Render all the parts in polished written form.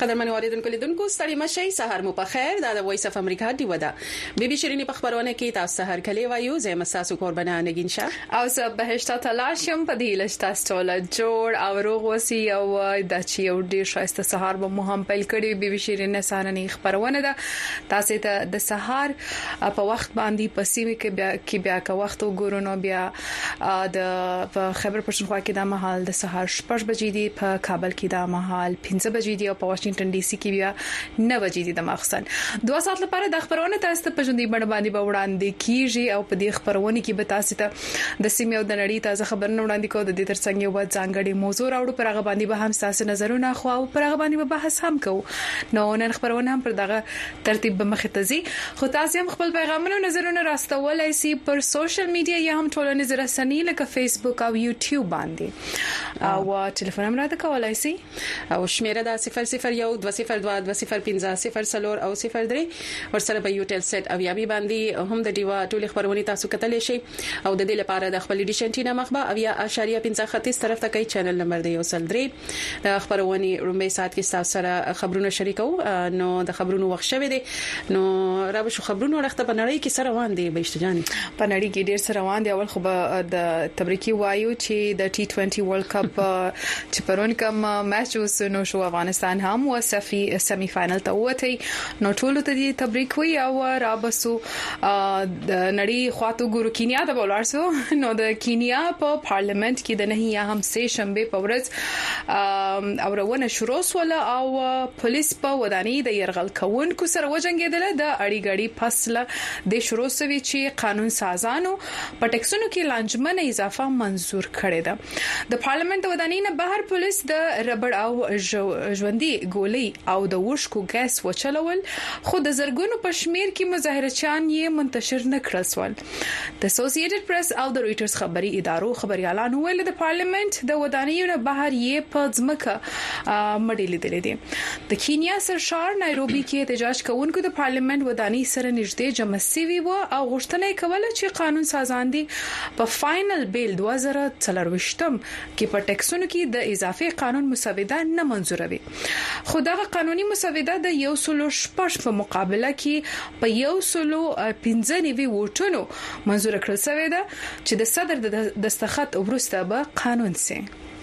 قدرمن اوریدونکو لیدونکو ستړي مشي سحر مو په خیر دا د وایس اف امریکا دی ودا بیبي شيرینی په خبرونه کې تاسو سحر کلی وایو زه مساسو قربانه نگین شه او زه بهشته تلاشم په دې لشت ټوله جوړ او روغ وسی او د چي او ډیر شایسته سحر به مو هم پیل کړی بیبي شيرینی سارنی خبرونه ده تاسو ته د سحر په وخت باندې پسیمه کې بیا کا وخت وګورونو بیا د خبر پښتونخوا کې د مهال د سحر 8 بجې دی په کابل کې د مهال 5 بجې دی او په واشنگټن ډي سي کې بیا 9 بجې دي د مخسن 2 ساعت لپاره د خبرونه تاسو ته په ژوندۍ باندې به وړاندې کیږي او په دې خبرونه کې به تاسو ته د سیمې او د نړۍ تازه خبرونه وړاندې کوو د دې ترڅنګ یو ځانګړي موضوع راوړو پر هغه باندې به هم تاسو نظرونه خو او پر هغه باندې به بحث هم کوو نو نن خبرونه هم پر دغه ترتیب به مخ ته ځي خو تاسو هم خپل پیغامونه نظرونه راستولای شئ پر سوشل میډیا یا هم ټولنیز رسنۍ لکه فیسبوک او یوټیوب باندې او ټلیفون هم راته کولای شئ او شمیره د 0012022050 او 03 ورسره په یوټل سیټ او یابي باندې هم د دیوا ټول خبرونه تاسو کتلی شئ او د دې لپاره د خپل ډیشنټینا مخبه او یا اشاریه 35 طرف ته کوي چینل نمبر دی 03 د خبرونه رومبي سات کې تاسو سره خبرونه شریکو نو د خبرونو وخت شوه دي نو را به شو خبرونه ورخته په نړۍ کې سره روان دي بهشتجان په نړۍ کې ډیر سره روان دي اول خو د تبریکی وایو چې د T20 ورلد کپ چې پرون کوم میچ وسنو شو افغانستان هم وسفي سیمی فائنل ته وته نو ټول ته دي تبریک وی او رابسو د نړۍ خواته ګورو کینیا د بولارسو نو د کینیا په پارلیمنت کې د نه یا هم سه شنبه په ورځ او روانه شروع ولا او پولیس په ودانۍ د يرغل کوونکو سره وجنګیدل د اړیګړی فاصله د شروع سوي چې قانون سازانو په ټیکسونو کې لانجمنه اضافه منزور کړې ده د پارلیمنت ودانۍ نه بهر پولیس د ربړ او ژوندۍ ګولۍ او د وشکو ګاز وچلول خو د زرګونو په شمیر کې مظاهرچیان یې منتشر نکړل سول د اسوسییټډ پریس او د رويټرز خبري ادارو خبريالان ویل د پارلیمنت د ودانۍ نه بهر یې په ځمکه مړی لیدل دي د کینیا سرشار نایروبي کې احتجاج کوونکو د پارلیمنت ودانۍ سره نږدې جمع شوي و او غوښتنه کوله چې قانون سازان دي په فائنل بیل 2024 کې په ټیکسونو کې د اضافي قانون مسوده نه منزوروي خو دا قانوني مسوده د 116 په مقابله کې په 115 ووټونو منزور کړل شوې ده چې د صدر د دستخط وروسته به قانون سي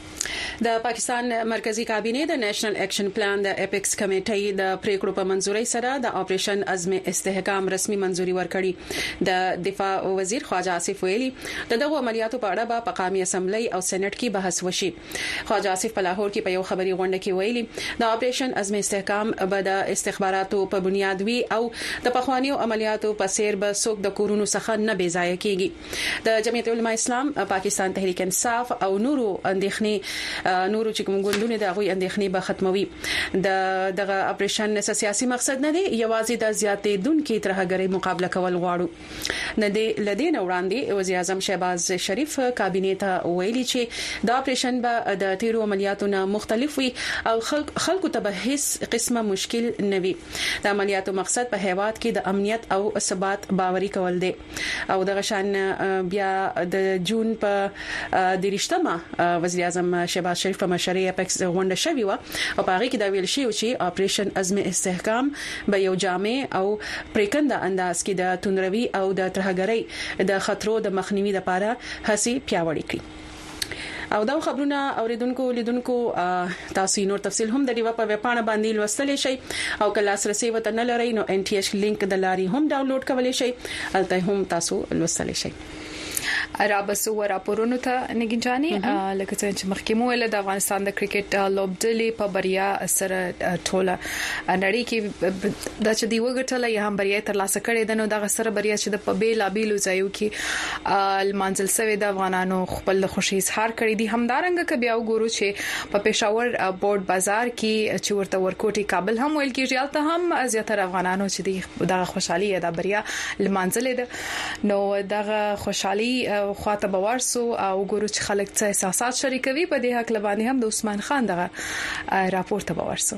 د پاکستان مرکزی کابینه د نېشنل اکشن پلان د اپیکس کمیټې د پریکړو په منزوري سره د اپریشن عزم استحکام رسمي منزوري ورکړي د دفاع وزیر خواجه آصف ویلي دغه عملیاتو په اړه په قومي اسمبلی او سېنات کې بحث وشي خواجه آصف په لاهور کې په یو خبري غونډه کې ویلي د اپریشن عزم استحکام به د استخباراتو په بنیاد وی او د پخوانیو عملیاتو په سیر به څوک د کورونو څخه نه بې ځای کیږي د جمعیت العلماء اسلام پاکستان تحریک انصاف او نورو اندېښنې نورو چې کوم ګوندونه د غوي اندېښنې به ختموي دغه اپریشن سیاسي مقصد نه دی یوازې د زیاتې دونکو ترهګرۍ مقابله کول غواړو نه دی لدین وړاندې وزیر اعظم شهباز شریف کابینه ته ویلي چې د اپریشن به د تیرو عملیاتو نه مختلف وي او خلکو ته به هیڅ قسمه مشکل نه وي د عملیاتو مقصد په هیواد کې د امنیت او ثبات باوري کول دي او دغه شان بیا د جون په د رښتما وزیر اعظم شهباز شریف په مشرۍ اپیکس غونډه شوې و او په هغه کې دا ویل شوی چې اپریشن عزم استحکام به یو جامع او پریکنده انداز کې د تندروي او د ترهګرۍ د خطرو د مخنیوي لپاره هڅې پیاوړې کړي او دا خبرونه اوریدونکو لیدونکو تاسو نور تفصیل هم د دیوا په ویب پاڼه باندې لوستلی شئ او کله لاسرسي وته نه لرئ نو ان ټي ایچ لینک د لاري هم ډاونلوډ کولی شئ الته هم تاسو لوستلی شئ رابسو راپورونو ته نګینجاني لکه څنګه چې مخکې مو ویل د افغانستان د کرکټ لوبډلې په بریا سره ټوله نړۍ کې د چې دی وګټل یا هم بریا تر لاسه کړې ده نو د سره بریا چې د پبې لابیلو ځایو کې المنزل سوي د افغانانو خپل خوشي اظهار کړی دي همدارنګه ک بیا وګورو چې په پېښور بورډ بازار کې چې ورته ورکوټي کابل هم ویل کېږي البته هم زیاتره افغانانو چې د خوشحالي د بریا المنزل ده نو دغه خوشحالي خواته باورسو او ګورو چې خلک څه احساسات شریکوي په دې حق لبانې هم د عثمان خان دغه راپور ته باورسو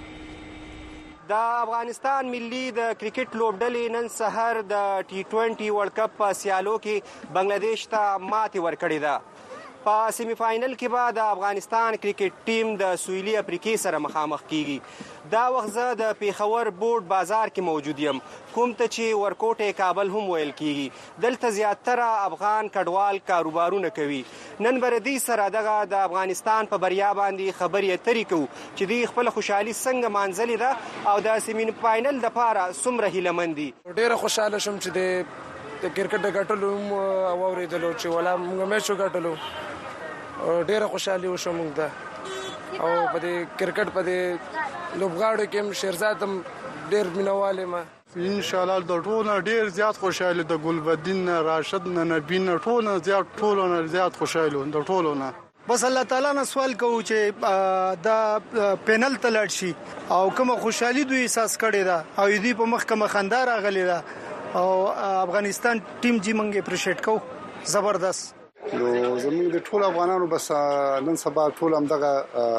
د افغانستان ملي د کرکټ لوبډلې نن سحر د T20 ورلد کپ په سیالو کې بنگلاديش ته ماتې ورکړې ده په سیمی فاینل کې به د افغانستان کرکټ ټیم د سویلي افریقې سره مخامخ کیږي. دا وخت زه د پیښور بورډ بازار کې موجود یم، کوم ته چې ورکوټې کابل هم ویل کیږي. دلته زیاتره افغان کډوال کاروبارونه کوي. نن به دوی سره دغه د افغانستان په بریا باندې خبرې اترې کوو چې دوی خپل خوشحالي څنګه مانځلې ده او د سیمی فاینل دپاره څومره هیلهمند دي. ډېره خوشحاله شوم چې د کرکټ د ګټلو هم واورېدلو چې ولا موږ میچ وګټلو. ډېره خوشحالي وشوه موږ ته او په دې کرکټ په دې لوبغاړو کې هم شیرزاد هم ډېر مینوال یم. انشاءالله د ټولو ډېر زیات خوشحاله د ګلبدین راشد نه نبی نه ټولو نه زیات خوشحاله د ټولو نه. بس الله تعالی نه سوال کوو چې دا پینل ته لاړ شي او کومه خوشحالي دوی احساس کړي ده او دوی په مخ کومه خندا راغلې ده او افغانستان ټیم جی منګ اپریشیټ کوو زبردست. نو زموږ د ټولو افغانانو بس نن سبا ټول هم دغه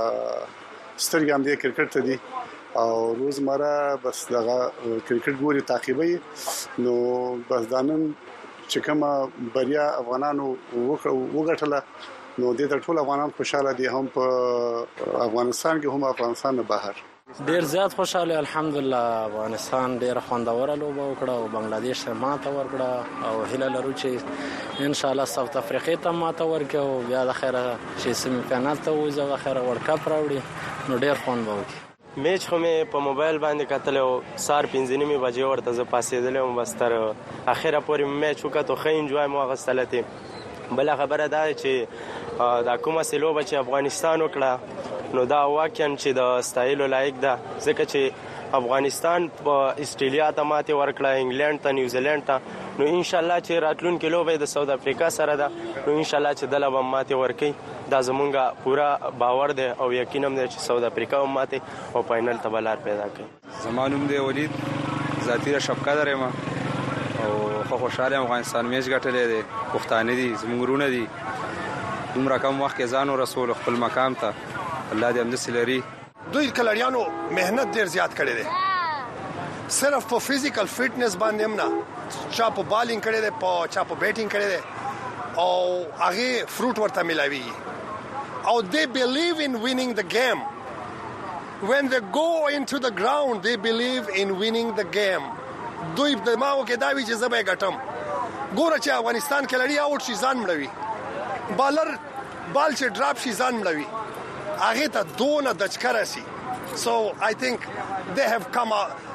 سترګې هم د کرکټ ته دي او روزمره بس دغه کرکټ ګوري تعقیبوي. نو بس دا نن چې کومه بریا افغانانو وګټله نو د ټول افغانان خوشاله دي، هم په افغانستان کې هم افغانستان نه بهر. ډیر زیات خوشاله الحمدلله. افغانستان ډیر خوندوره لوبه وکړه او بنگلاديش ته ماته ورکړه او هیله لرو چې ان شاء الله ساوث افریقا ته ماته ورکړي او بیا د خیره چې سیمی فینال ته وځي او خیره ورلد کپ راوړي نو ډیر خوند به وکړي. میچ خو مې په موبایل باندې کتل او سار 5:30 بجې ورته زه پاسېدلم بس تر اخره پورې میچ وکړو. ښه انجوای مو غوښتلته. بل خبره دا چې دا کومه سلوبه چې افغانستان وکړه نو دا واقعا چې د ستایلو لایق ده، ځکه چې افغانستان په استرالیا ته ماته ورکړه، انګلند ته، نیوزیلند ته. نو ان شاء الله چې راتلونکي لوبه د ساوث افریقا سره ده نو ان شاء الله چې دله به ماته ورکړي. دا زمونږه پورا باور دی او یقین هم دی چې ساوث افریقا هم ماته او فائنل ته بلار پیدا کوي. زمانوم دی ولید ذاتی شفقت درم او خو خوشاله افغانستان میچ ګټلې دي. پښتانه دي زموږ ورونه دي، دومره کم وخت کې ځان او رسول خپل مقام ته الله دې امدس لري. دوی کلریانو مهنت ډیر زیات کړی دی، صرف په فزیکل فټنس باندې هم نه، چا په بالینګ کړی دی، چا په بیټینګ کړی دی او هغه فروټ ورته ملاوي او they believe in winning the game. When they go into the ground they believe in winning the game. دوی د ماو کې دا وی چې زبې ګټم. ګوره چې افغانستان کې لړی اوټ شي ځان مړوي، بالر بال چې ډراپ شي ځان مړوي، هغه ته دونه دچکر شي. So I think they have come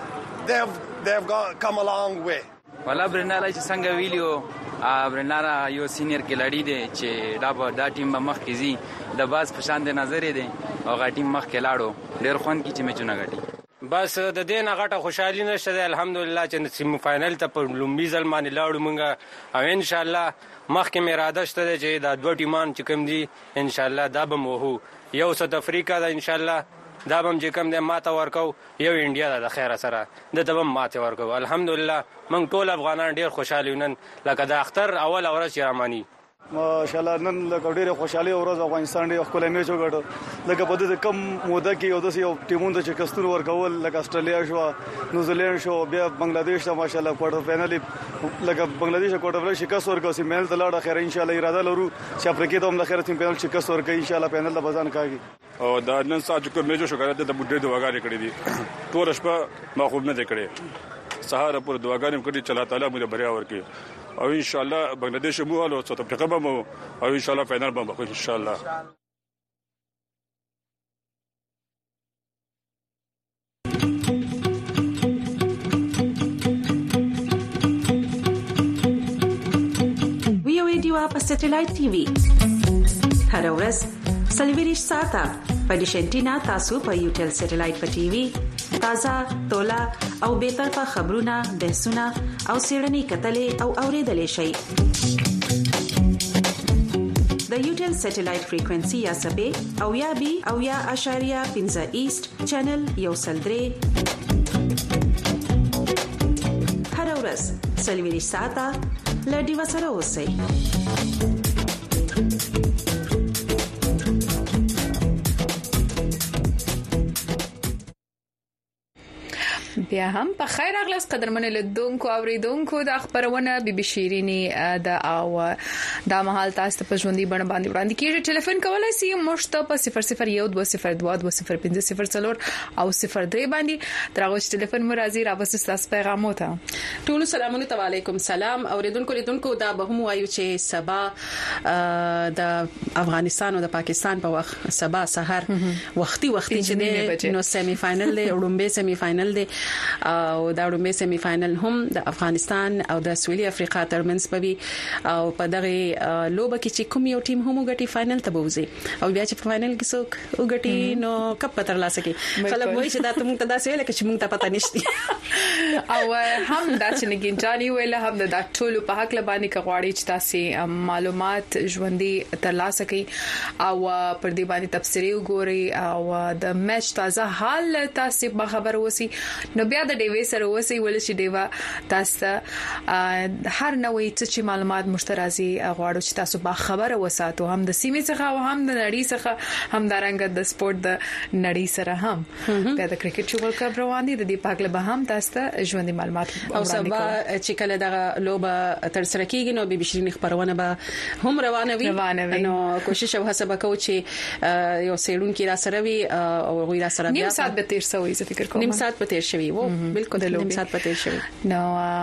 a long way. ولا برناله چې څنګه ویلیو برناله یو سینیر کلاړی دی چې دا ټیم به مخ کې زی د باز په شان د نظر دی او غا ټیم مخ کې لاړو ډیر خوند کی چې میچونه غټي. بس د دې نه غټه خوشحالي نشته ده الحمدلله چې سیمی فاینل ته په لومبي ځل باندې لاړو مونږه او ان شاء الله مخکې مې اراده شته چې دا دوه ټیمان چې کوم دي ان شاء الله دا به مو یو ساوث افریقا دا ان شاء الله دا به چې کوم د ماته ورکو، یو انډیا د خیره سره د تبم ماته ورکو. الحمدلله مونږ ټول افغانان ډیر خوشاله نن لکه د اختر اول اورس یامانی ماشاءالله. نن لکه ډیره خوشاله ورځ افغانستان ډیر خپل میچ وکړ. لکه په دې کم موده کې یو ټیمونو چې کستور ورکول لکه استرالیا شو، نیوزیلند شو، بیا بنگلاديش ته ماشاءالله کوارټر فائنل لکه بنگلاديش کوارټر فائنل شکست ورکړ. سي مېل ته لاړه خیر ان شاء الله اراده لرو چې افریقا ته هم خیر تیم فائنل شکست ورکړي ان شاء الله فائنل ته بزان کاږي. او دا نن ساعت کوم میچ شو کړه د بډې دواګانې کړې دي، ټول شپه ما خوب نه کړې، سهار پر دواګانې کړې چې الله تعالی موږ بریا ورکړي او ان شاء الله بنگلاديش مو او ساوث افریقا به مو او ان شاء الله فائنل به مو ان شاء الله. ویو ویډیو په سټلایټ ټي وي هر ورځ سلویریش ساته په ډیشنټینا تاسو په یوټل سټلایټ په ټي وي تازه تولا او به طرفه خبرونه، بحثونه او سیړنی کتلې او اوریدلې شي. د یوټل سټلایټ فریکوئنسي یا سبې او یا بي او یا اشاریه 15 ایست چینل یو سلدري هر ورځ سلویریش ساته لډي وسره اوسئ. بیا هم په خیر اغلاس قدرمن لیدونکو اوریدونکو د خبرونه بي بي شيريني د او د مهال تاسو په ژوندۍ بڼه باندې وړاندې کیږي. ټلیفون کولای شئ مشت په 0012022050 او 03 باندې ترغه ټلیفون مرزي راوست تاسو پیغامو ته. ټول سلامونه علیکم سلام اوریدونکو لیدونکو دا به هم وایو چې سبا د افغانستان او د پاکستان په وخت سبا سحر وختي چې نو سیمی فائنل له وړومبه سیمی فائنل دی او دا وړومبه سیمی فائنل هم د افغانستان او د سویلي افریقا ترمنځ پوي او په دغه لوبه کې چې کوم یو ټیم هم وګټي فائنل ته بوزي او بیا چې په فائنل کې څوک وګټي نو کپ تر لاسه کې خلک وایي چې دا ته مونږ ته دا څه لکه چې مونږ ته پته نشته او هم دا چې نګینجاني ویل هم د ټولو په حق لبانی کغواړي چې تاسو معلومات ژوندۍ تر لاسه کې او پر دې باندې تفسیری وګوري او د میچ تازه حال تاسو به خبر وسی نو بیا د ډیوی سره وسی ول چې دیوا تاسو هر نوې چې معلومات مشترازي غواړو چې تاسو به خبر وساتو هم د سیمې څخه او هم د نړۍ څخه هم د رنګ د سپورت د نړۍ سره هم بیا د کرکټ ورلد کپ روان دي د دې پاکله به هم تاسو ژوندۍ معلومات او سبا چې کله د لوبه تر سره کیږي نو بي بي شيرين خبرونه به هم روانه وي نو کوشش او هڅه وکړو چې یو سیډون کې را سره وي او غوي را سره بیا نیم ساعت به تیر شوی زه فکر کوم نیم ساعت به تیر شوی وو بالکل نیم ساعت به تیر شوی نو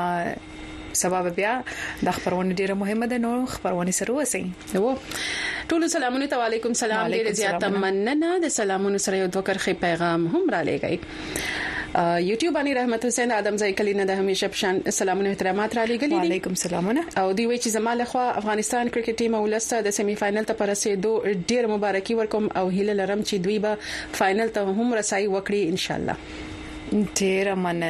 سبب بیا د خبرونه ډیره مهمه ده نو خبرونه سره وسی وو ټول سلامونه علیکم سلام ډیره زیاته مننه د سلامونو سره یو دوکرخي پیغام هم را لګی یوټیوب باندې رحمت حسین ادم زای کلینه د همیشه پشان سلامونه احترامات را لګلی دي وعلیکم سلامونه او دی وی چې زماله خو افغانستان کرکټ ټیم ولسته د سیمی فائنل ته پرسېدو ډیر مبارکي ورکوم او هیله لرم چې دوی به فائنل ته هم رسای وکړي ان شاء الله. ډیر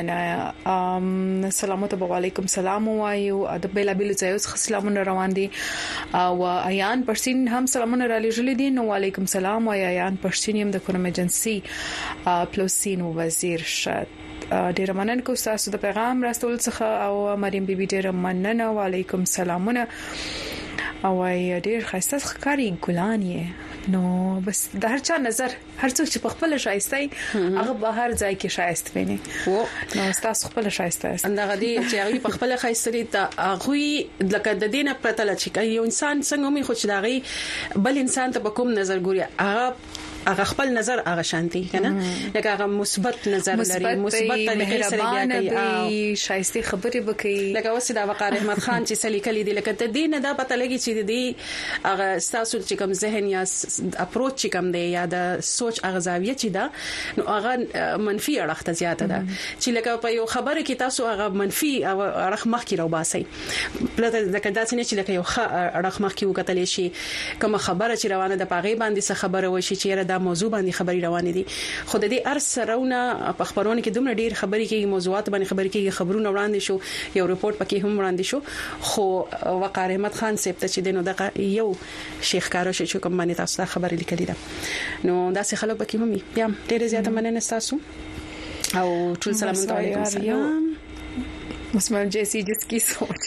مننه سلامات علیکم سلام وایو د بیلا بیل ځایوس سلامونه روان دي او ایان پرسین هم سلامونه را لېږلې دي نو علیکم سلام وای ایان پرسین هم د کوم ایجنسی پلوسین وزیر شت ډیر مننه کو تاسو د پیغام راستول څخه او مریم بیبي ډیر مننه وعلیکم سلامونه او ډیر خاصه ښکاری ګلان یې نو بس د هر چا نظر هر څوک چې په خپل شایسته هغه به هر ځای کې شایسته ویني نو تاسو خپل شایسته است اندغه دي چې هغه په خپل خایسته دي ته هغه لکه د دینه پرته چې یو انسان څنګه مې خو چې داغي بل انسان ته کوم نظر ګوري هغه خپل نظر هغه شانتي کنه لکه هغه مثبت نظر لري مثبت طریقې سره بیا کوي شایسته خبرې وکړي لکه وسید وقار احمد خان چې سلیکلی دی لکه ته دینه دا پته لګي چې دی هغه تاسو چې کوم ذهن یا اپروچ چې کوم دی یا د سوچ هغه زاویه چې دا نو هغه منفي اړخ ته زیاته ده چې لکه په یو خبره کې تاسو هغه منفي اړخ مخ کې راوباسي پلته لکه دا څنګه چې لکه یو اړخ مخ کې وکتل شي کوم خبره چې روانه د پاغي باندې څه خبره وشي چې دا موضوع باندې خبري روانه دي خو د دې ارسرونه په خبرونه کې دومره ډیر خبري کې موضوعات باندې خبري کې خبرونه وړاندې شو یو ریپورت پکې هم وړاندې شو خو وقار احمد خان سپته چې دینو دغه یو شیخ کارو شي چې کوم باندې تاسو خبرې لیکلې ده نو دا څه خلک پکې هم بیا ډیر زیاته مننه تاسو او ټول سلام علیکم سلام مسلمان جیسی جس کی سوچ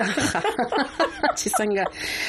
چې څنګه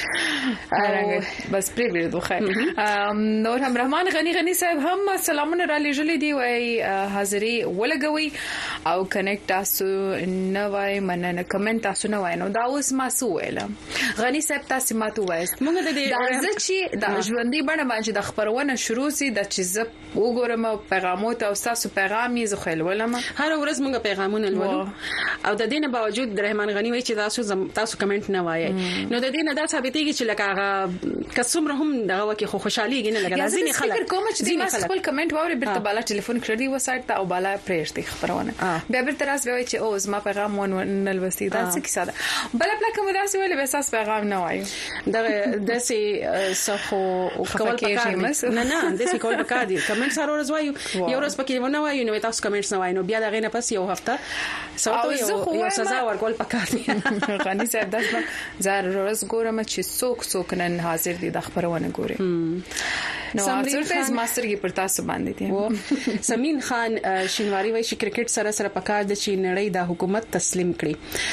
بس پری ویل دوه نور هم رحمان غنی صاحب هم سلامونه را لېږلې دی وای حاضری ولګوي او کنیکټ تاسو نه وای مننه کمنټ تاسو نه وای نو دا اوس ما سو ویل غنی صاحب تاسو ماته وایست موږ د دې چې د ژوندۍ بڼه باندې د خبرونه شروع سي د چې وګورم پیغامات او تاسو پیغام یې زخیل ولما هر ورځ موږ پیغامونه لولو او د دې نه باوجود رحمان غنی وای چې تاسو کمنټ نه وایي نو د دې نه دا ثابتېږي چې لکه هغه کڅومره هم دغه کې خو خوشحالي نه لګا ځینې خلک فکر کوم چې ما خپل کمنټ ووري بیرته بالا ټلیفون کړی و سایت ته او بالا پرېږدي خبرونه بیا بیرته راس وای چې او زما پیغام ونه لوستي دا څه کیسه ده بل خپل کوم داسې ویل به اساس پیغام نه وایي دغه داسې صفو کول پکار نه داسې کول پکار دي کمنټ سره ورځ وایو یو ورځ پکې ونه وایو نو تاسو کمنټس نه وایو بیا دغه نه پس یو هفته سوتو یو سزا ورکول پکار دي غنی صاحب داسې زار ورځ ګورم چې څوک نن حاضر دي د خبرونه ګوري څورته ماستر کې پر تاسو باندې دي سمین خان شینواری وایي چې کرکټ سره پکار د چین نړۍ د حکومت تسلیم کړي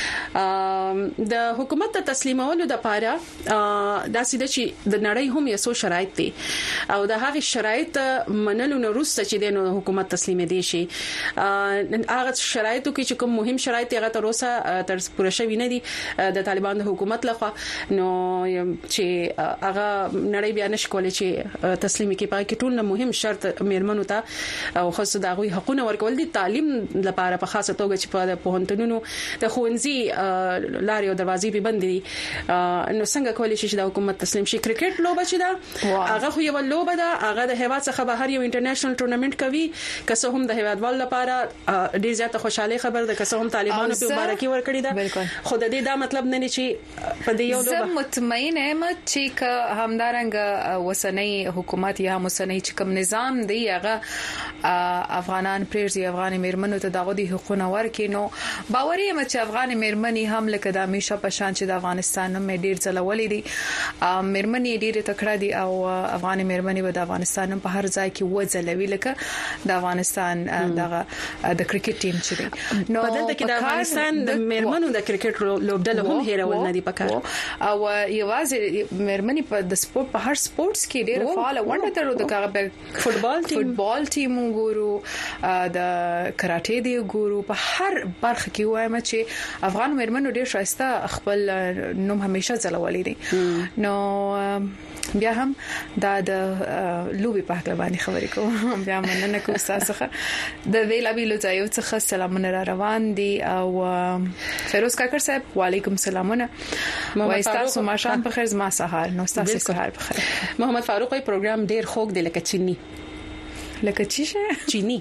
د حکومت ته تسلیمولو د پاره دا سیده چې د نړۍ هم یو څو شرایط دي او د هغه شرایط منلو نه وروسته چې د حکومت تسلیم دي شي هغه شرایطو کې چې کوم مهم شرایط هغه تر اوسه تر پوره شوی نه دي د طالبان د حکومت لخوا نو چې هغه نړۍ بیا نشکول چې تسلیم کې پای کې ټول مهم شرط میرمنو ته او خاصه د غوي حقوقونه ورکول دي تعلیم لپاره په خاصه توګه چې په پوهنتونونو د خوندزي لارې او دروازې به بند دي نو څنګه کولای شي چې د حکومت تسلیم شي کرکټ لوبه چې دا هغه خو یو لوبه ده هغه د هیواد څخه بهر یو انټرنیشنل ټورنمنت کوي که څه هم د هیوادوال لپاره ډیر زیاته خوشاله خبر ده که څه هم طالبانو په مبارکي ورکړي ده خو د دې دا مطلب نه چې په دې یو لوبه مطمئن یم چې همدارنګ وسنۍ حکومت یا مسنۍ چې کوم نظام دی هغه افغانان پرېږدي افغان میرمنو ته دغه دي حقوقونه ورکړي نو باور یم چې افغان میرمنې هم لکه د همیشه په شان چې د افغانستان هم ډیر ځلولې دي میرمنې ډیر تکړه دي او افغان میرمنې د افغانستان په هر ځای کې وځلوي لکه د افغانستان دغه د کرکټ ټیم چې دی نو په دې کې د افغانستان د میرمنو د کرکټ لوبډله هم هیرول نه دي پکار او یوازې میرمنې په د سپورت په هر سپورتس کې ډیر فعال ونډه درلوده کاغه فوټبال ټیم ګورو د کراټې دی ګورو په هر برخه کې وایم چې افغان میرمنو ډیر شایسته خپل نوم همیشه ځلولې دي نو بیا هم دا د لوبي په اړه باندې خبرې کوم بیا مننه کوم تاسو د ویلا بیلو ځایو څخه سلامونه را روان دي او فیروز کاکر صاحب وعلیکم سلامونه وای تاسو ماشام په خیر زما سهار نو تاسو سهار په خیر محمد فاروق وای پروګرام ډیر خوږ دی لکه چینی لکه چینی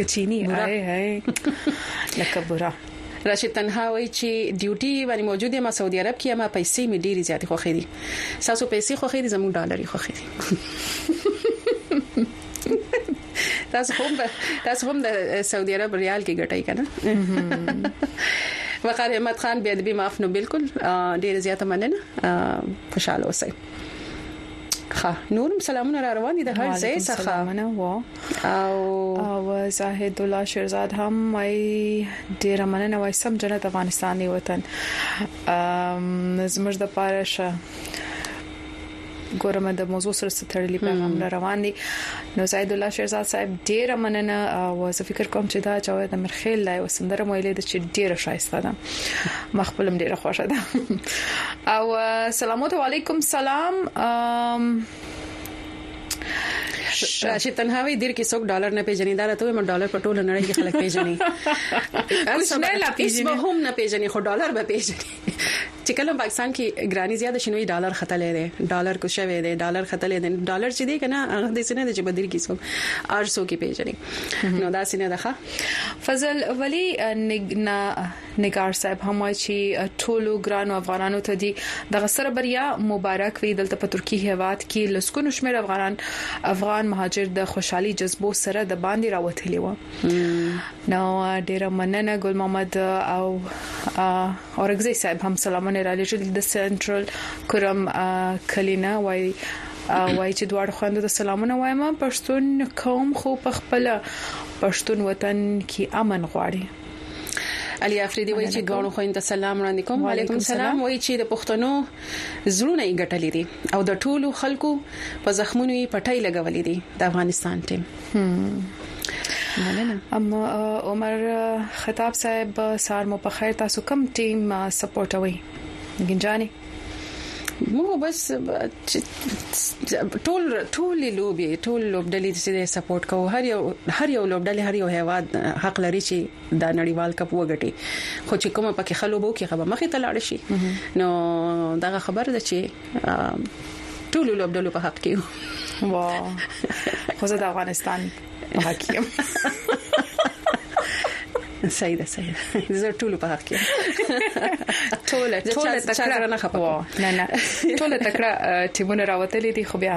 هاي لکه برا راشد تنها وای چې ډیوټي باندې موجود یم سعودي عرب کې ما پیسې می ډیری زیاتې خوخې دي تاسو پیسې خوخې دي زموږ ډالري خوخې دي تاسو هم د سعودي عرب ریال کې ګټای کنه وقار احمد خان بیا دې معاف نو بالکل ډیر زیاته مننه خوشاله اوسئ ښه نورم سلامونه را روان دي د هر ځای څخه او زاهد الله شیرزاد هم وای ډیر مننه وای سم جنت افغانستان دی وطن زموږ د پاره ګورم د موضوع سره ستړي پیغام روان دي نو زاهد الله شیرزاد صاحب ډیر مننه او زه فکر کوم چې دا جواد مرخیل لای وسندره مویلې د چې ډیر شایسته ده مخبلم ډیر خوشاله ده او السلام علیکم سلام راشد تنهاوی دیر کې څوک ډالر نه پیژني دا راته مې ډالر په ټوله نړۍ کې خلک پیژني اوس نه لا پیژني هم نه پیژني خو ډالر به پیژني چې کله پاکستان کې ګرانی زیاده شنوي ډالر خطلې دي ډالر کو شوي دي ډالر خطلې دي ډالر چې دی کنه هغه د سینې د چې بدر کې څوک ارسو کې پیژني نو دا سینې ده فضل ولی نگار صاحب هم چې ټولو ګرانو افغانانو ته دي د غسر بریا مبارک وي دلته په ترکی هیواد کې لسکونو شمیر افغان مهاجر د خوشحالي جذبو سره د باندې راوتلی و نو ډیر مننه ګل محمد او اورګزي صاحب هم سلامونه را لېږل د سنټرل کرم کلینا وای چې دوړ خوند د سلامونه وایم پښتون قوم خو په خپل پښتون وطن کې امن غواړي علي افریدي وایي چې ګاونو خو انت سلام وړاندې کوم وعلیکم السلام وایي چې د پښتنو زړونه یې ګټلې دي او د ټولو خلکو په زخمونو یې پټای لګولې دي د افغانستان ټیم اما عمر خطاب صاحب سار مو په خیر تاسو کوم ټیم سپورټوي گنجاني موږ بس ټول لوبډلې چې سپورټ کوو هر یو لوبډلې هر یو هیواد حق لري چې د نړیوال کپ وګټي خو چې کومه پکې خلوبو کې خبره مخې ته لاړ شي نو دا خبره ده چې ټول لوبډلو په حق کې واه خو زه د افغانستان په حق کې سیده زه ټول په حق کې ټول تکړه نه خپه نه ټول تکړه ټیمونه راوتلې دي خو بیا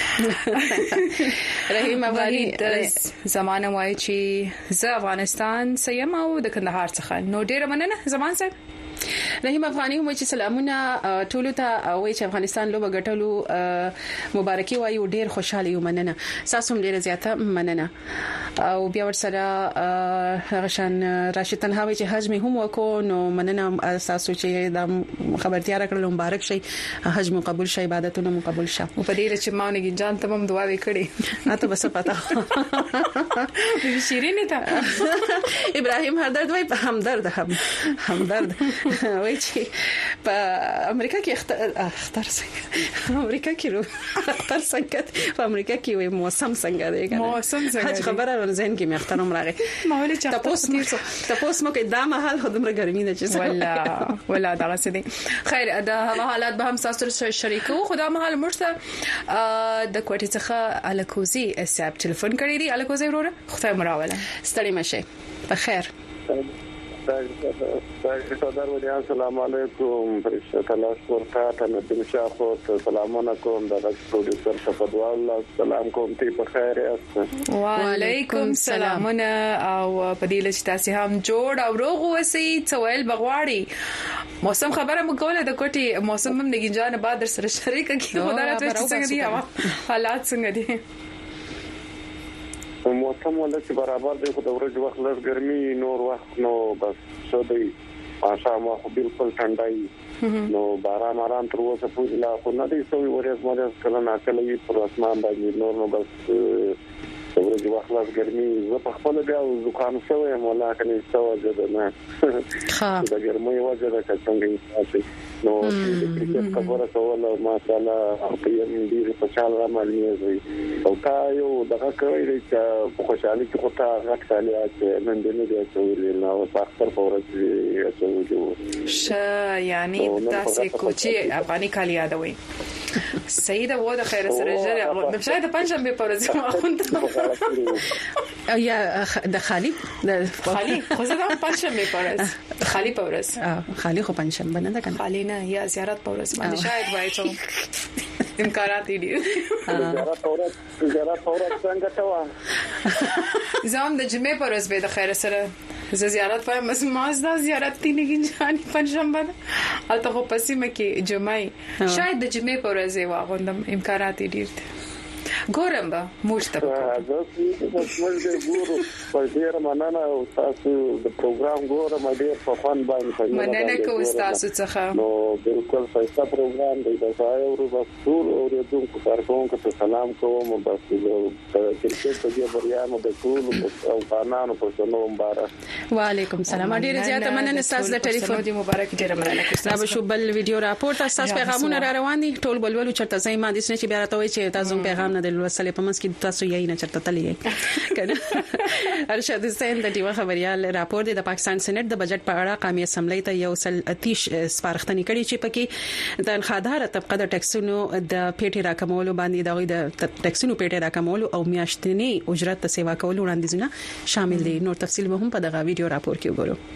رحیم افغاني زمانه وای چې زه افغانستان سیم او د کندهار څخه نو ډیر مننه زمان صاحب رحیم افغاني مو چې سلامونه ټولو ته وای چې افغانستان لوبه ګټلو مبارکي وایو ډیر خوشاله یو مننه تاسو ډیر زیاته مننه او بیا ورسره غشان راشد تنهاوی چې حج می هم وکړو نو مننه تاسو چې د خبرتیا راکړل مبارک شي حج مو قبول شي عبادتونه مو قبول شه او په دې چې ماونګي جان ته هم دعا وکړي اته بس پتا شیرینه ته ابراهیم هردرد وای همدرد همدرد وای چې په امریکا کې اختر څنګه امریکا کې اختر څنګه په امریکا کې وای موسم څنګه دی موسم څنګه خبره ورزين کې محترم راغی ما ولې چې تاسو مو کې دا محل خدمره ګرمي نه چې ولا دا غسدي خیر دا حالات به هم تاسو شریکو خدا محل مرسته د کوټې څخه الکوزي حساب ټلیفون کړی دی الکوزي وروره خدای مراوله ستړي مشه په خیر السلام علیکم فرشته الله ورکا ته ندیم شاه خو سلامونه کوم د پروډوسر صفدوا الله سلام کوم ته په خیر یاست وعلیکم سلامونه او په دې لچ تاسو هم جوړ او روغ وسی څویل بغواړي موسم خبره مو کوله د کوټي موسم هم نګی جان بعد سره شریک کی خدای ته څنګه دی حالات څنګه دي موسم ولا چې برابر دی خو د ورځې وخت لږ ګرمي نور وخت نو بس څه دی ماشاءالله خو بالکل ټنډای نو باران آرام تر اوسه پورې لا خو نه دی سوي ورځ مې کله ناکله پر اسمان باندې نور نو بس د ورځې وخت لږ ګرمي زه په خپل بیا زکام شوی مولا کني څه وجه نه د ګرمۍ وجه ده څنګه نو د کرکټ خبره کوله ماشاءالله په یوه ډیر په چال را مالي او تا یو دغه کوي چې په خوشحالي کې خو تا غټ کالي چې نن دې نه دی چې نو په اختر پورې چې ش یعنی تاسو کوچی افغاني کالي یادوي سیده و د خیر سره جره د شاید پنځم په ورځ ما خوند یا د خالی خو زه د پنځم په ورځ خالی په ورځ خالی خو پنځم باندې ده کنه خالی نه یا زیارت په ورځ باندې شاید وای ته امکانات دي زیارت په ورځ څنګه تا و زم د جمعې په ورځ به د خیر سره زه زیارت په مزدا زیارت دي نه ګنجاني پنځم باندې البته خو پسې مکه جمعې شاید د جمعې په ورځ واغوندم امکانات دي ګورم به موږ ته موږ ګورو په ډیر مننه او تاسو د پروګرام ګورم ډیر په خوان باندې مننه کوم تاسو څخه نو بالکل ښه پروګرام دی دا ځای او رسول او د دوه کارکونکو ته سلام کوم بس د کرکټ په بریا مو د ټول او قانونو په څنو مبارک وعلیکم السلام ډیر زیاته مننه تاسو د ټلیفون دی مبارک ډیر مننه دا به شو بل ویډیو راپورټ تاسو پیغامونه را روان دي ټول بلولو چرته ځای ما دي چې بیا راته وي چې تاسو پیغام نه لوسلې په منځ کې تاسو یې نه چرته تللی کنه ارشد حسین د ټیوا خبريال راپور د پاکستان سېنات د بجټ په اړه قومي اسمبلی ته یو سل اتیش سپارښتنې کړې چې پکې د انخادار طبقه د ټیکسونو د پیټي راکمولو باندې د ټیکسونو پیټي راکمولو او میاشتنی اجرت ته سیوا کولو وړاندیزونه شامل دي نور تفصیل به هم په دغه ویډیو راپور کې وګورئ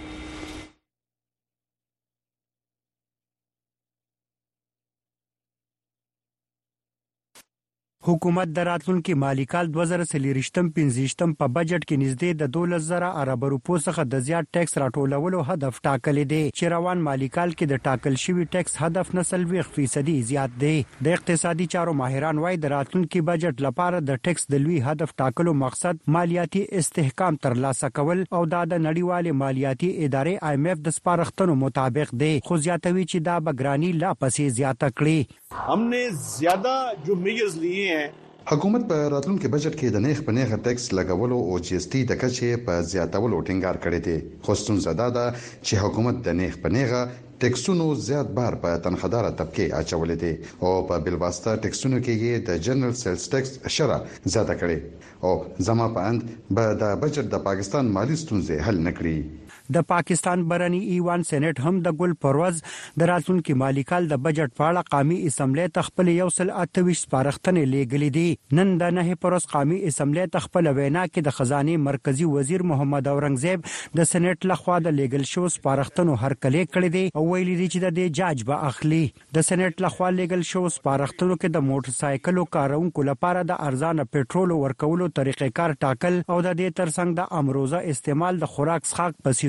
حکومت د راتلونکي مالی کال 2023-15 په بجټ کې نږدې د 12,000 ارب روپو څخه د زیات ټیکس راټولولو هدف ټاکلی دی چې روان مالی کال کې د ټاکل شوی ټیکس هدف نه 30% زیات دی د اقتصادي چارو ماهران وايي د راتلونکي بجټ لپاره د ټیکس د لوی هدف ټاکلو مقصد مالیاتي استحکام ترلاسه کول او د نړیوال مالیاتي ادارې IMF د سپارښتنو مطابق دی خو زیاتوي چې دا بګرانی لا پسې زیاته کړي हमने ज्यादा जो मेजर्स लिए हैं حکومت په راتلونکي بجټ کې د نیغ په نیغه ټیکس لګولو او GST د کچې په زیاتولو ټینګار کړی دی خو ستونزه ده چې حکومت د نیغ په نیغه ټیکسونو زیات بار په تنخدار طبقه اچولې دي او په بلواسطه ټیکسونو کې د جنرال سیلز ټیکس شرح زیاته کړي او زما په اند به د بجټ د پاکستان مالی ستونزې حل نکړي د پاکستان برني ایوان سېنات هم د ګل پروز د راتلونکي مالی کال د بجټ په اړه قومي اسمبلی ته خپل 128 سپارښتنې لیږلې دي نن د نه پروز قومي اسمبلی ته خپل وینا کې د خزانه مرکزی وزیر محمد اورنګزیب د سېنات لخوا د لیګل شو سپارښتنو هرکلې کړې دي او ویلي دي چې د جاج به اخلي د سېنات لخوا لیګل شو سپارښتنو کې د موټر سایکلو کارونکو لپاره د ارزانه پېټرول ورکولو طریقې کار ټاکل او د دې ترڅنګ د امروزه استعمال د خوراک څښاک په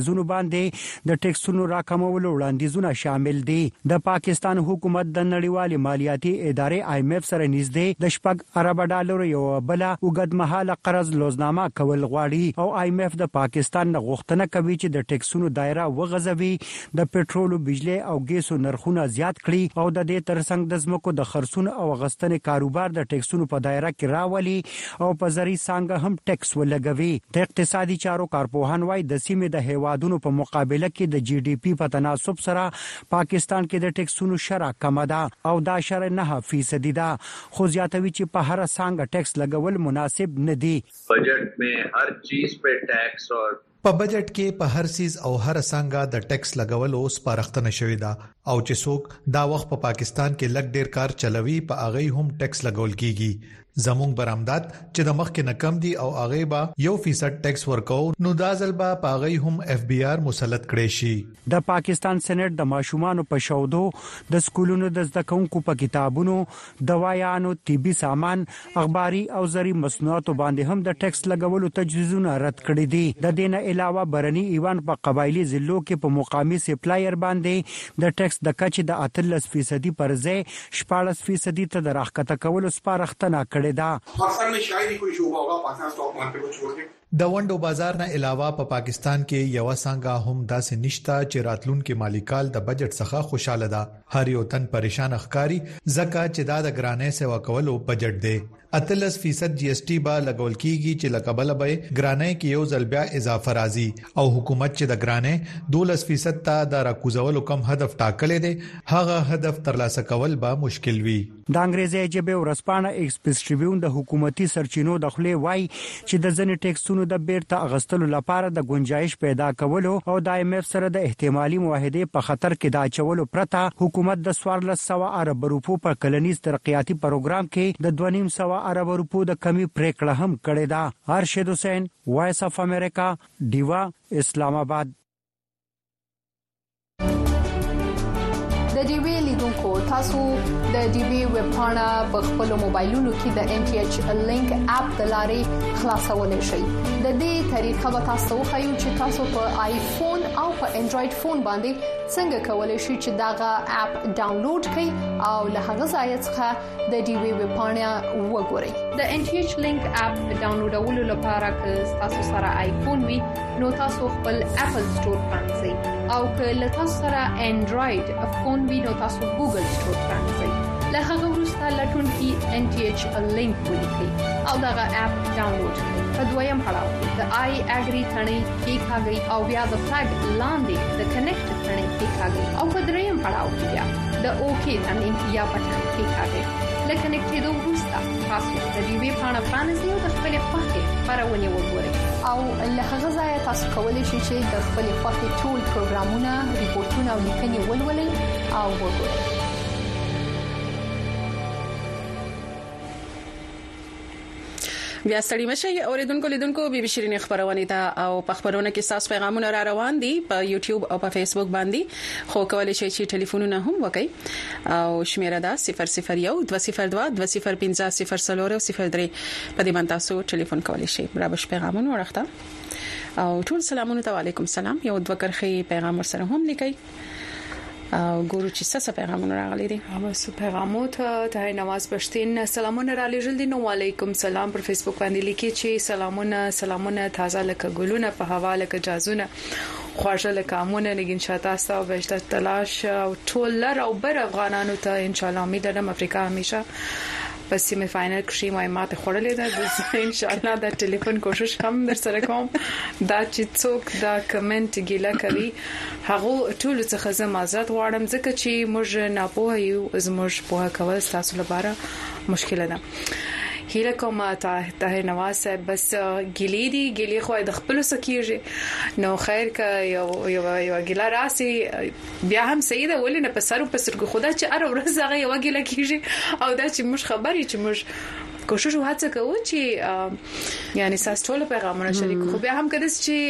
څیزونو باندې د ټیکسونو راکمولو وړاندیزونه شامل دي د پاکستان حکومت د نړیوال مالیاتي ادارې IMF سره نږدې د $6 ارب یو بل وګدمحاله قرض لوزنامه کول غواړي او IMF د پاکستان غوښتنه کوي چې د ټیکسونو دایره وغځوي د پټرول بجلی او ګیسو نرخونه زیات کړي او د دې ترڅنګ د زمکو د خرڅونو او غستنې کاروبار د ټیکسونو په دایره کې راولي او په زری څنګه هم ټیکس ولګوي د اقتصادي چارو کارپوهان وايي د سیمې د هیوادونو په مقابله کې د GDP په تناسب سره پاکستان کې د ټیکسونو شرح کم ده او دا شرح 9% ده خو زیاتوي چې په هر څنګه ټیکس لګول مناسب نه دي بجٹ میں ہر چیز په ټیکس او په بجټ کې په هر سیز او هر څنګه د ټیکس لګول او سپارښتنه شوې ده او چې څوک دا وخت په پاکستان کې لګ ډیر کار چلوي په اغه هم ټیکس لګول کیږي زموږ برآمدات چې د مخ کې نکم دي او اغه با 1% ټیکس ورکو نو دا ځلبا په اغه هم FBR مسلط کړي شي د پاکستان سېنات د ماشومان په شودو د سکولونو د زده کوونکو په کتابونو دوايانو طبي سامان اخباري او زري مصنوعات باندې هم د ټیکس لګولو تجویزونه رد کړي دي د دینه علاوه برني ایوان په قبایلی ضلعو کې په مقامي سپلایر باندې د ټیکس د کچې د 13% پر ځای 14% ته د راښکته کولو سپارښتنه کړې پاکستان में शायद ही कोई शोबा होगा पाकिस्तान स्टॉक मार्केट को छोड़ के د وندو بازار نه علاوه په پاکستان کې یو څنګه هم داسې نشتا چې راتلونکو مالیکال د بجټ څخه خوشاله ده هر یو تن پریشان ښکاری ځکه چې دا د ګرانې سیوا کولو بجټ دی 13% GST با لګول کیږي چې لقبل به ګرانې کې یو ځل بیا اضافه راځي او حکومت چې د ګرانې 12% ته د راکوزولو کم هدف ټاکلې دي هغه هدف ترلاسه کول به مشکل وي د انګریزي ژبه ورسپانه ایکسپریس ټریبیون د حکومتي سرچینو د خلې وای چې د ځنې ټیکسونو د بیرته اغستلو لپاره د گنجائش پیدا کولو او د IMF سره د احتمالي معاهده په خطر کې دا چولو پرته حکومت د 1400 ارب روپو په کلنیز ترقیاتي پروګرام کې د 2.5 ارب روپو د کمی پریکړه هم کړې ده ارشد حسین وایس اف امریکا دیوا اسلام آباد د ډیوی لیدونکو تاسو د ډیوی ویب پاڼه په خپل موبایلونو کې د NTH لینک اپ د لارې خلاصولای شئ د دې طریقه به تاسو خایو چې تاسو په آیفون او په انډراید فون باندې څنګه کولای شئ چې داغه اپ ډاونلوډ کړئ او له هغه ځای څخه د ډیوی ویب پاڼه وګورئ د NTH لینک اپ ډاونلوډولو لپاره که تاسو سره آیفون وي نو تاسو خپل اپل سٹور پرانځئ او که له تاسو سره انډراید فون وي نو تاسو ګوګل سٹور پرانځئ له هغه وروسته لټون کې NTH لینک ولیکئ او دغه اپ ډاونلوډ کړئ په دویم پړاو کې د آی اګری ثنې کې کاږي او بیا د فلګ لاندې د کنیکټ ثنې کې کاږي او په دریم پړاو کې بیا د اوکی ثنې یا بټن کې کاږي لکه کنیکټېدو وروسته تاسو د ډیوی پاڼه پرانیزئ او د خپل خوښې خبرونه وګورئ او له هغه ځای تاسو کولی شئ چې د خپل خوښې ټول پروګرامونه ریپورتونه او لیکنې ولولئ او وګورئ بیا ستړي مشي اوریدونکو لیدونکو بي بي شيرين خبرونه ته او په خبرونه کې ساس پیغامونه را روان دي په یوټیوب او په فیسبوک باندې خو کولای شئ چې ټلیفونونه هم وکړئ او شمیره ده 001 202 205 0 03 په دې باندې تاسو ټلیفون کولای شئ برابر پیغامونه ورخته او ټول سلامونه علیکم سلام یو دوه کرخي پیغام سره هم لیکي او ګورو چې څه پیغامونه راغلي دي هغه څه پیغامات ته نواز پښتين سلامونه را لېږل دي نو علیکم سلام پر فیسبوک باندې لیکي چې سلامونه تازه لکه ګلونه په حواله کې جازونه خواږه لکه امونه لګین شاته تاسو به تلاش او ټول لر او بر افغانانو ته ان شاء الله امید لرم افریقا همیشه په سیمه فائنل کې ما ماته خورلې ده ان شاء الله دا ټلیفون کوشش هم در سره کوم دا چې څوک دا کمنټ ګیلا کوي هغه ټول څه زه معذرت غواړم ځکه چې موږ ناپوه یو زموږ په کول تاسو لپاره مشکل ده هیله کوم ته نواز بس ګلی خو د خپل سکیږي نو خیر کا یو ګلا راسي بیا هم سیده ولنه په سر په سرګو خدا چې اره ورځ هغه یو ګلا کیږي او دا چې موږ خبرې چې موږ کوشش وهڅه کوو چې یعنی ساس ټول پیغامونه شریک خو بیا هم کده چې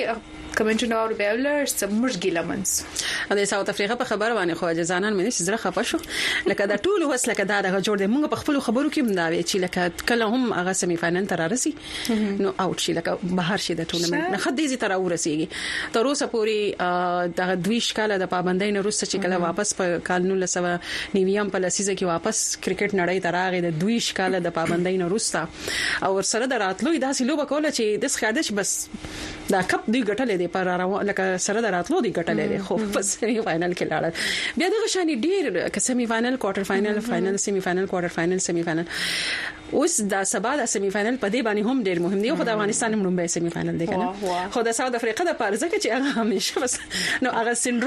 کمنټونه او بیولرز موږ ګیلمنس د ساوث افریقا په خبر باندې خو ځانان مې زړه خپه شو لکه دا ټول وس لکه دا جوړ دی موږ په خپل خبرو کې مداوي چې لکه کله هم هغه سیمه فائنل تر راسي نو اوټ شي لکه بهر شي د ټورنمنت نه خدای زی تر ورسیږي تر اوسه پوري د دویش کاله د پابندۍ نه روسته چې کله واپس په کال 1990 په لسیزه کې واپس کرکټ نړۍ ته راغی د دویش کاله د پابندۍ نه روسته او سره د راتلو داسې لوبه کوله چې د ښکارش بس دا کپ دی ګټلې دی پر لکه سره د راتلو دی ګټلې دی خو په سیمه فائنل کې لاړل بیا دغه شان ډیر سیمه فائنل کوارټر فائنل فائنل سیمه فائنل کوارټر فائنل سیمه فائنل اوس دا سبا د سیمه فائنل په دې باندې هم ډیر مهم دی خو د افغانستان هم لومبه سیمه فائنل دی کنه خو د ساوث افریقا د پارزه کې چې هغه همیشه بس نو هغه